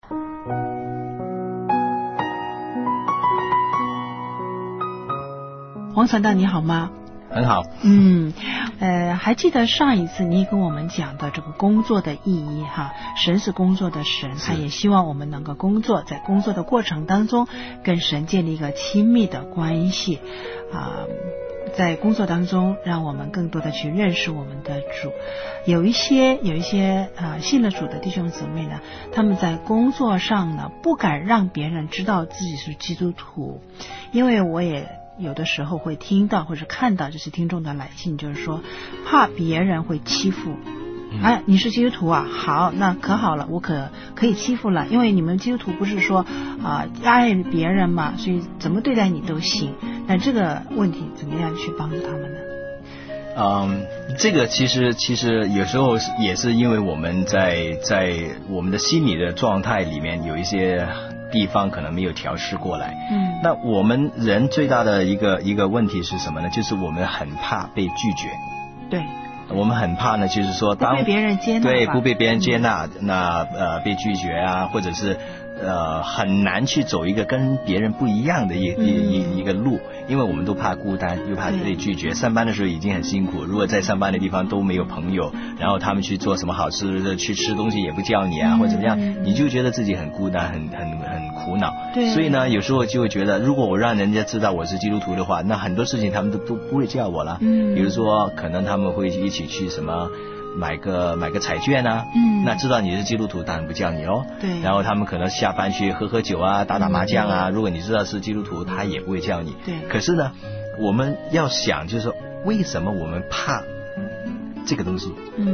王传道你好吗？ 很好。 还记得上一次你跟我们讲的这个工作的意义哈，神是工作的神，他也希望我们能够工作，在工作的过程当中跟神建立一个亲密的关系在工作当中让我们更多的去认识我们的主。有一些信了主的弟兄姊妹呢，他们在工作上呢不敢让别人知道自己是基督徒，因为我也有的时候会听到或者看到这些听众的来信，就是说怕别人会欺负你是基督徒啊，好，那可好了，我可以欺负了，因为你们基督徒不是说爱别人嘛，所以怎么对待你都行。那这个问题怎么样去帮助他们呢？ 这个其实有时候也是因为我们在我们的心理的状态里面有一些地方可能没有调试过来。那我们人最大的一个问题是什么呢？就是我们很怕被拒绝。对，我们很怕呢，就是说当不被别人接纳，对，不被别人接纳，那被拒绝啊，或者是很难去走一个跟别人不一样的一个路，因为我们都怕孤单，又怕被拒绝。上班的时候已经很辛苦，如果在上班的地方都没有朋友，然后他们去做什么好吃的，去吃东西也不叫你啊，或者怎么样，你就觉得自己很孤单，很苦恼。对，所以呢，有时候就会觉得，如果我让人家知道我是基督徒的话，那很多事情他们都不会叫我了。比如说，可能他们会一起去什么。买个彩券啊，那知道你是基督徒当然不叫你哦。对，然后他们可能下班去喝酒啊，打麻将啊，如果你知道是基督徒，他也不会叫你。对，可是呢，我们要想就是说，为什么我们怕这个东西？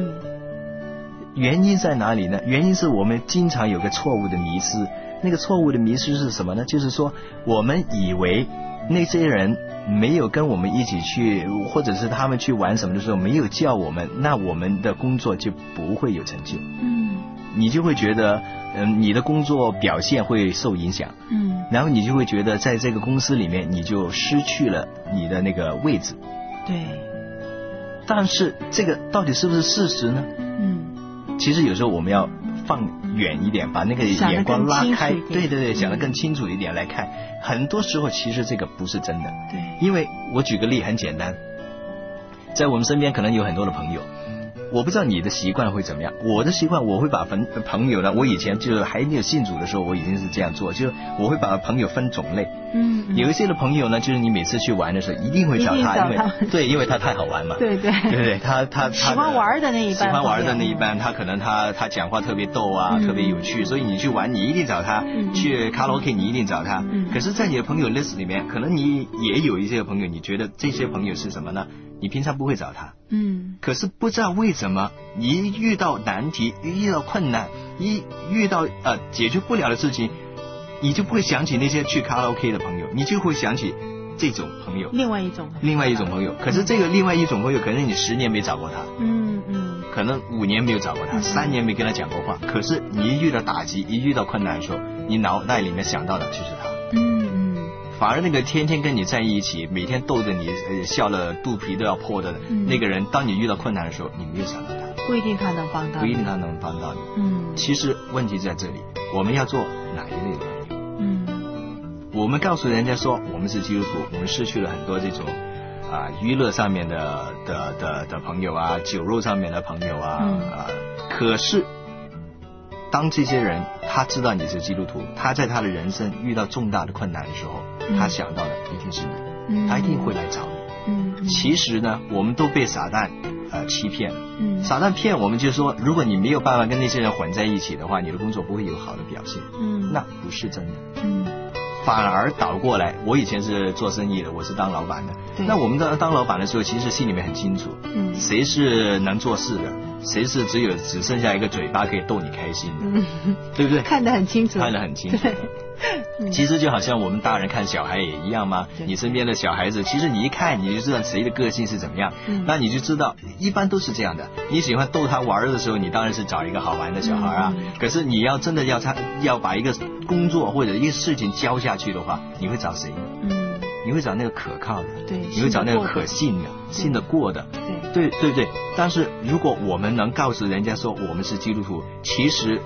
原因在哪里呢？原因是我们经常有个错误的迷思，那个错误的迷思是什么呢？就是说我们以为那些人没有跟我们一起去，或者是他们去玩什么的时候没有叫我们，那我们的工作就不会有成就。你就会觉得你的工作表现会受影响。然后你就会觉得在这个公司里面你就失去了你的那个位置。对，但是这个到底是不是事实呢？其实有时候我们要放远一点，把那个眼光拉开，对，想得更清楚一点来看。很多时候其实这个不是真的。对，因为我举个例很简单，在我们身边可能有很多的朋友，我不知道你的习惯会怎么样。我的习惯，我会把朋友呢，我以前就是还没有信主的时候，我已经是这样做，就是我会把朋友分种类。有一些的朋友呢，就是你每次去玩的时候一定会找他，因为他太好玩嘛。对，他喜欢玩的那一班，他可能他讲话特别逗啊，特别有趣，所以你去玩你一定找他，去卡拉 OK 你一定找他。可是在你的朋友 list 里面，可能你也有一些朋友，你觉得这些朋友是什么呢？你平常不会找他，可是不知道为什么，一遇到难题，一遇到困难，一遇到解决不了的事情，你就不会想起那些去卡拉 OK 的朋友，你就会想起这种朋友，另外一种朋友。可是这个另外一种朋友，可能你10年没找过他，可能5年没有找过他，3年没跟他讲过话，可是你一遇到打击，一遇到困难的时候，你脑袋里面想到的就是他。反而那个天天跟你在一起，每天逗着你笑了肚皮都要破的那个人，当你遇到困难的时候，你没有想到他，不一定他能帮到你。其实问题在这里，我们要做哪一类的朋友？我们告诉人家说我们是基督徒，我们失去了很多这种娱乐上面的朋友啊，酒肉上面的朋友啊，可是当这些人他知道你是基督徒，他在他的人生遇到重大的困难的时候，他想到的一定是你，他一定会来找你。其实呢，我们都被撒旦欺骗了。撒旦骗我们就是说，如果你没有办法跟那些人混在一起的话，你的工作不会有好的表现。那不是真的。反而倒过来，我以前是做生意的，我是当老板的。那我们当老板的时候，其实心里面很清楚，谁是能做事的，谁是只剩下一个嘴巴可以逗你开心的，对不对？看得很清楚。其实就好像我们大人看小孩也一样嘛，你身边的小孩子，其实你一看你就知道谁的个性是怎么样，那你就知道一般都是这样的。你喜欢逗他玩的时候，你当然是找一个好玩的小孩啊。可是你要真的要把一个工作或者一个事情交下去的话，你会找谁呢？你会找那个可靠的，你会找那个可信的，信得过的，对。但是如果我们能告诉人家说我们是基督徒，其实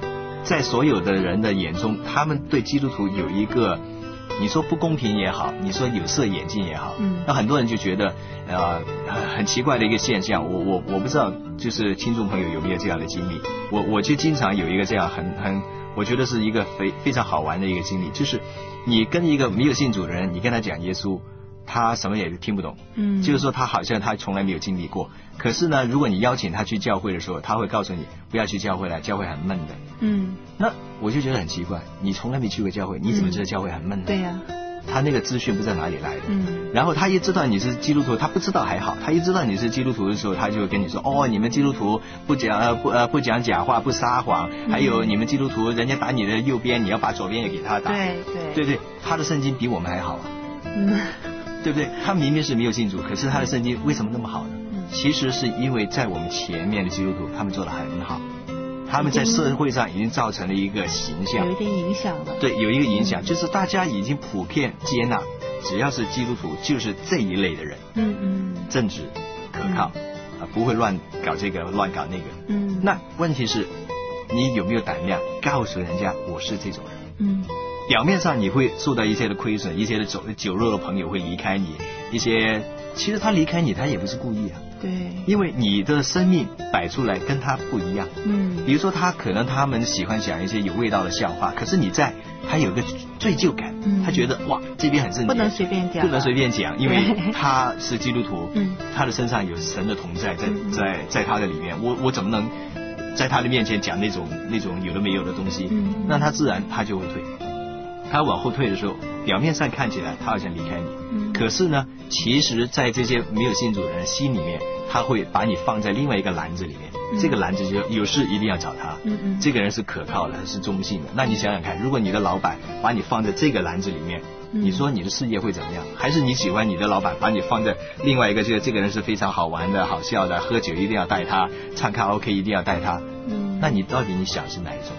在所有的人的眼中，他们对基督徒有一个，你说不公平也好，你说有色眼镜也好，那很多人就觉得很奇怪的一个现象。我不知道就是听众朋友有没有这样的经历，我就经常有一个这样我觉得是一个非常好玩的一个经历，就是你跟一个没有信主的人，你跟他讲耶稣，他什么也听不懂，就是说他好像他从来没有经历过。可是呢，如果你邀请他去教会的时候，他会告诉你不要去教会了，教会很闷的。那我就觉得很奇怪，你从来没去过教会，你怎么知道教会很闷呢？ 对呀。 他那个资讯不知道哪里来的。然后他一知道你是基督徒，他不知道还好，他一知道你是基督徒的时候，他就会跟你说，哦，你们基督徒不讲假话，不撒谎，还有你们基督徒人家打你的右边，你要把左边也给他打。对，他的圣经比我们还好啊。对不对？他明明是没有信主，可是他的圣经为什么那么好呢？其实是因为在我们前面的基督徒他们做得很好，他们在社会上已经造成了一个形象， 有一点影响了。 对，有一个影响，就是大家已经普遍接纳，只要是基督徒就是这一类的人。正直可靠，不会乱搞这个乱搞那个。那问题是你有没有胆量告诉人家我是这种人？表面上你会受到一些的亏损，一些的酒肉的朋友会离开你，一些其实他离开你他也不是故意啊。 对， 因为你的生命摆出来跟他不一样。比如说他们喜欢讲一些有味道的笑话，可是他有个罪疚感，他觉得哇这边很圣洁，不能随便讲，因为他是基督徒，他的身上有神的同在在他的里面，我怎么能在他的面前讲那种有的没有的东西？那他自然他就会退。他往后退的时候，表面上看起来他好像离开你，可是呢，其实在这些没有信主的人心里面，他会把你放在另外一个篮子里面，这个篮子就有事一定要找他，这个人是可靠的，是忠信的。那你想想看，如果你的老板把你放在这个篮子里面，你说你的事业会怎么样？还是你喜欢你的老板把你放在另外一个，这个人是非常好玩的、好笑的，喝酒一定要带他，唱卡拉 OK 一定要带他，那你到底你想是哪一种？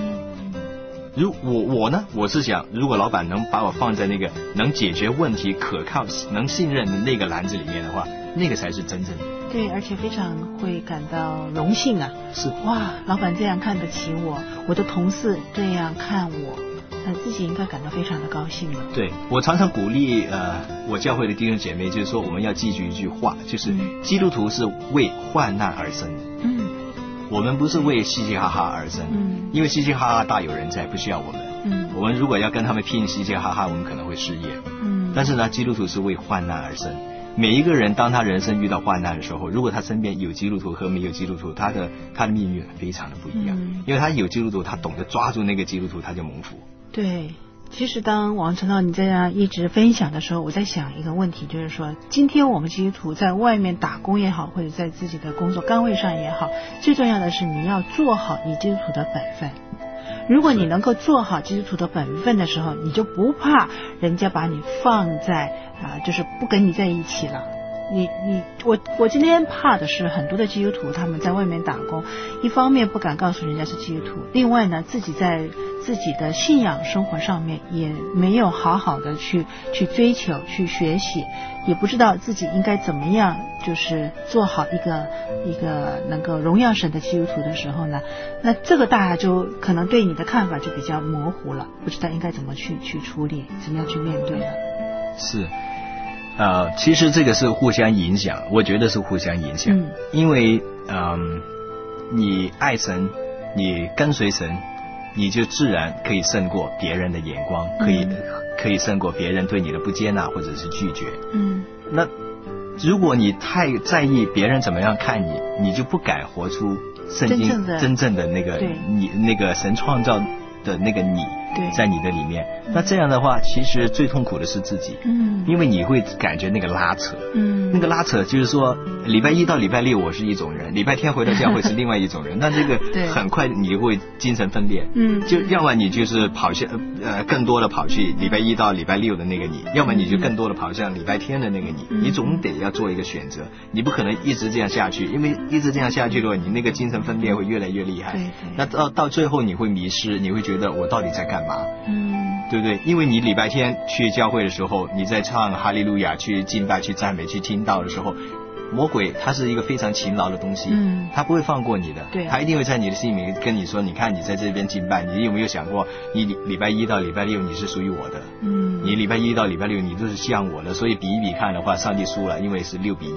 我呢，我是想，如果老板能把我放在那个能解决问题、可靠、能信任的那个篮子里面的话，那个才是真正的。 对，而且非常会感到荣幸啊！ 是哇，老板这样看得起我，我的同事这样看我，自己应该感到非常的高兴了。 对，我常常鼓励我教会的弟兄姐妹，就是说我们要记住一句话，就是基督徒是为患难而生的。我们不是为嘻嘻哈哈而生，因为嘻嘻哈哈大有人在，不需要我们。我们如果要跟他们拼嘻嘻哈哈，我们可能会失业。但是呢，基督徒是为患难而生。每一个人当他人生遇到患难的时候，如果他身边有基督徒和没有基督徒，他的命运非常的不一样。因为他有基督徒，他懂得抓住那个基督徒，他就蒙福。 对。其实当王传道你这样一直分享的时候，我在想一个问题，就是说今天我们基督徒在外面打工也好，或者在自己的工作岗位上也好，最重要的是你要做好你基督徒的本分。如果你能够做好基督徒的本分的时候，你就不怕人家把你放在就是不跟你在一起了。我今天怕的是很多的基督徒他们在外面打工，一方面不敢告诉人家是基督徒，另外呢自己在自己的信仰生活上面也没有好好的去追求去学习，也不知道自己应该怎么样就是做好一个能够荣耀神的基督徒的时候呢，那这个大家就可能对你的看法就比较模糊了，不知道应该怎么去处理，怎么样去面对了。 是其实这个是互相影响，我觉得是互相影响。因为你爱神，你跟随神，你就自然可以胜过别人的眼光，可以胜过别人对你的不接纳或者是拒绝。那如果你太在意别人怎么样看你，你就不敢活出圣经真正的那个你那个神创造的那个你在你的里面。那这样的话其实最痛苦的是自己，因为你会感觉那个拉扯，那个拉扯就是说礼拜一到礼拜六我是一种人，礼拜天回到教会是另外一种人，那这个很快你就会精神分裂，就要么你就是更多的跑去礼拜一到礼拜六的那个你，要么你就更多的跑向礼拜天的那个你，你总得要做一个选择，你不可能一直这样下去，因为一直这样下去的话，你那个精神分裂会越来越厉害，那到最后你会迷失，你会觉得我到底在干嘛，对不对？因为你礼拜天去教会的时候，你在唱哈利路亚，去敬拜，去赞美，去听道的时候， 魔鬼他是一个非常勤劳的东西，他不会放过你的， 对， 他一定会在你的心里面跟你说，你看你在这边敬拜，你有没有想过，你礼拜一到礼拜六你是属于我的，你礼拜一到礼拜六你都是像我的，所以比一比看的话，上帝输了，因为是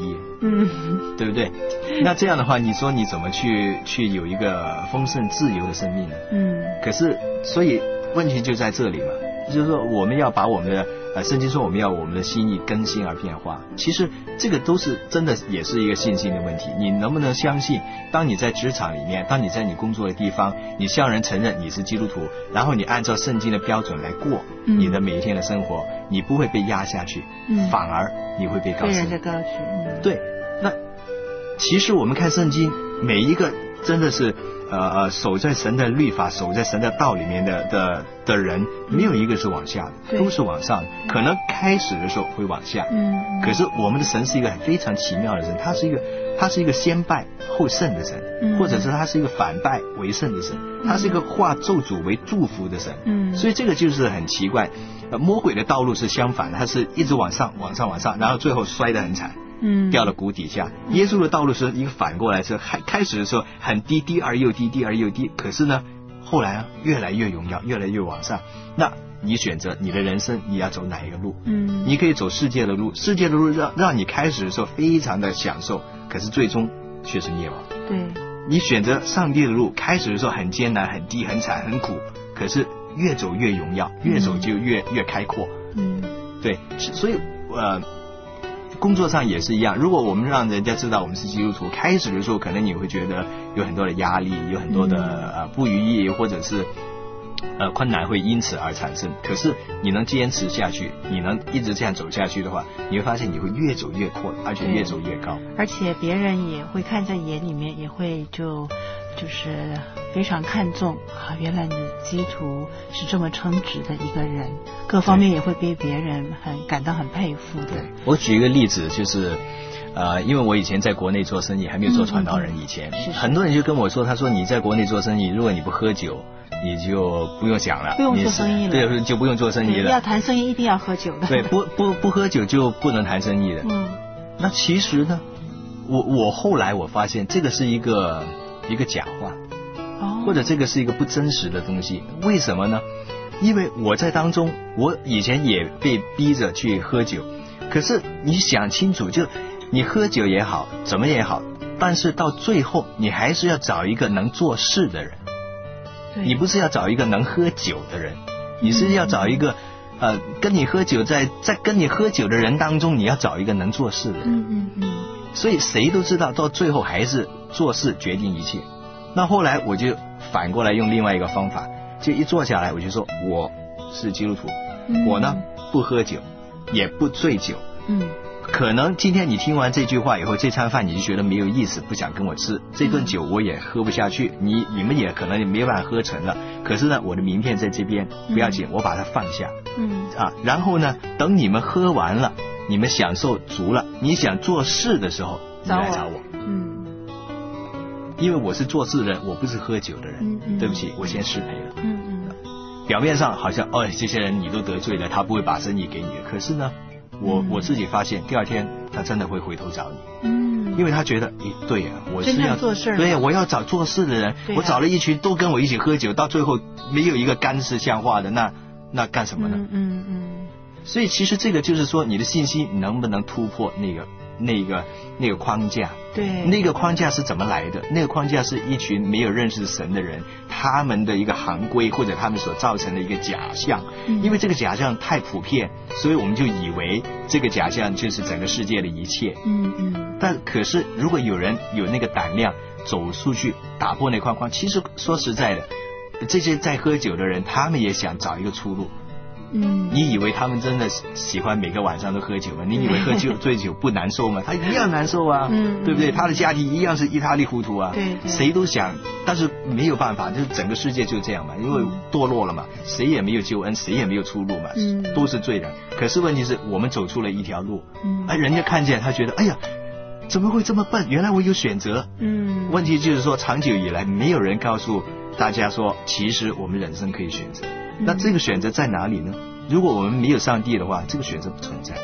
6-1，对不对？那这样的话，你说你怎么去有一个丰盛自由的生命呢？可是所以问题就在这里嘛，就是说我们要把我们的圣经说我们要我们的心意更新而变化，其实这个都是真的也是一个信心的问题。你能不能相信，当你在职场里面，当你在你工作的地方，你向人承认你是基督徒，然后你按照圣经的标准来过你的每一天的生活，你不会被压下去，反而你会被高升。对，那其实我们看圣经，每一个真的是守在神的律法，守在神的道里面的人，没有一个是往下的，都是往上。可能开始的时候会往下，可是我们的神是一个非常奇妙的神，他是一个先败后胜的神，或者是他是一个反败为胜的神，他是一个化咒诅为祝福的神。所以这个就是很奇怪，魔鬼的道路是相反的，他是一直往上，然后最后摔得很惨。掉了谷底下。耶稣的道路是一个反过来，是开始的时候很低，低而又低，低而又低，可是呢后来越来越荣耀，越来越往上。那你选择你的人生，你要走哪一个路？你可以走世界的路，世界的路让你开始的时候非常的享受，可是最终却是灭亡。 对， 你选择上帝的路，开始的时候很艰难，很低，很惨，很苦，可是越走越荣耀，越走就越开阔。对，所以工作上也是一样，如果我们让人家知道我们是基督徒，开始的时候可能你会觉得有很多的压力，有很多的不如意，或者是困难会因此而产生。可是你能坚持下去，你能一直这样走下去的话，你会发现你会越走越阔，而且越走越高， 而且别人也会看在眼里面，也会就是非常看重原来你基督徒是这么称职的一个人，各方面也会被别人感到很佩服的。 我举一个例子，就是因为我以前在国内做生意，还没有做传道人以前，很多人就跟我说，他说你在国内做生意，如果你不喝酒，你就不用讲了， 不用做生意了， 对，就不用做生意了。 要谈生意一定要喝酒的， 对，不喝酒就不能谈生意的。那其实呢，我后来我发现这个是一个假话，或者这个是一个不真实的东西。为什么呢？因为我在当中，我以前也被逼着去喝酒，可是你想清楚，就你喝酒也好，怎么也好，但是到最后你还是要找一个能做事的人。你不是要找一个能喝酒的人，你是要找一个跟你喝酒，在跟你喝酒的人当中，你要找一个能做事的人。所以谁都知道，到最后还是做事决定一切。那后来我就反过来用另外一个方法，就一坐下来我就说我是基督徒，我呢不喝酒，也不醉酒。可能今天你听完这句话以后，这餐饭你就觉得没有意思，不想跟我吃，这顿酒我也喝不下去，你们也可能没办法喝成了。可是呢，我的名片在这边，不要紧，我把它放下。然后呢，等你们喝完了，你们享受足了，你想做事的时候，你来找我。因为我是做事的人，我不是喝酒的人。对不起，我先失赔了。表面上好像这些人你都得罪了，他不会把生意给你。可是呢，我自己发现，第二天他真的会回头找你。因为他觉得，对呀，我是要做事， 对呀，我要找做事的人。我找了一群都跟我一起喝酒，到最后没有一个干事像话的，那干什么呢？所以其实这个就是说，你的信心能不能突破那个框架？对，那个框架是怎么来的？那个框架是一群没有认识神的人，他们的一个行规，或者他们所造成的一个假象。因为这个假象太普遍，所以我们就以为这个假象就是整个世界的一切。但可是如果有人有那个胆量走出去打破那框框，其实说实在的，这些在喝酒的人，他们也想找一个出路。你以为他们真的喜欢每个晚上都喝酒吗？你以为喝酒醉酒不难受吗？他一样难受啊，对不对？他的家庭一样是一塌糊涂啊。对，谁都想，但是没有办法，就是整个世界就这样嘛，因为堕落了嘛，谁也没有救恩，谁也没有出路嘛，都是罪人。可是问题是我们走出了一条路，人家看见他觉得，哎呀，怎么会这么笨？原来我有选择。问题就是说，长久以来没有人告诉大家说，其实我们人生可以选择。那这个选择在哪里呢？如果我们没有上帝的话，这个选择不存在。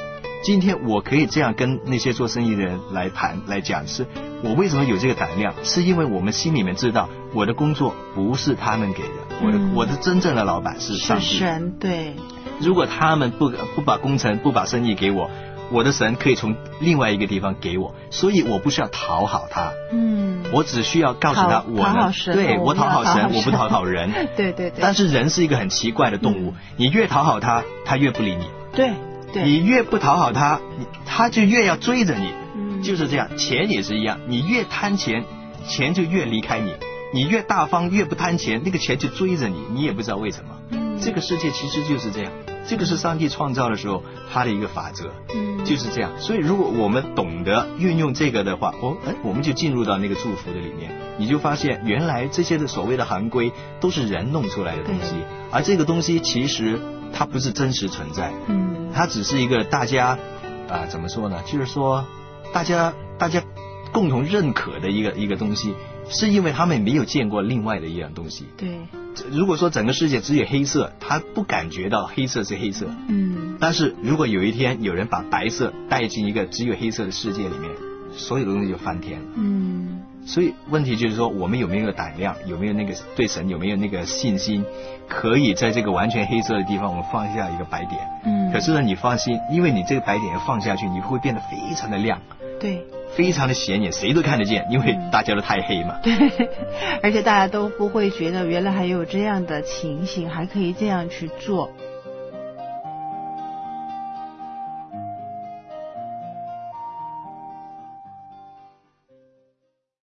今天我可以这样跟那些做生意的人来谈来讲，是我为什么有这个胆量，是因为我们心里面知道我的工作不是他们给的，我的真正的老板是上帝， 是神。对， 如果他们不把工程不把生意给我，我的神可以从另外一个地方给我，所以我不需要讨好他，我只需要告诉他我呢，对，我讨好神，我不讨好人。 对对对。 但是人是一个很奇怪的动物，你越讨好他，他越不理你。 对对。 你越不讨好他，他就越要追着你。就是这样，钱也是一样，你越贪钱，钱就越离开你；你越大方，越不贪钱，那个钱就追着你，你也不知道为什么。这个世界其实就是这样，这个是上帝创造的时候他的一个法则，就是这样。所以如果我们懂得运用这个的话，我们就进入到那个祝福的里面，你就发现原来这些的所谓的行规都是人弄出来的东西，而这个东西其实它不是真实存在，它只是一个大家怎么说呢？就是说大家共同认可的一个东西，是因为他们没有见过另外的一样东西。 对。 如果说整个世界只有黑色，他不感觉到黑色是黑色。但是如果有一天有人把白色带进一个只有黑色的世界里面，所有的东西就翻天了。所以问题就是说，我们有没有胆量，有没有那个对神有没有那个信心，可以在这个完全黑色的地方，我们放下一个白点。可是呢，你放心，因为你这个白点放下去，你会变得非常的亮。对。非常的显眼，谁都看得见，因为大家都太黑嘛。 对，而且大家都不会觉得原来还有这样的情形，还可以这样去做。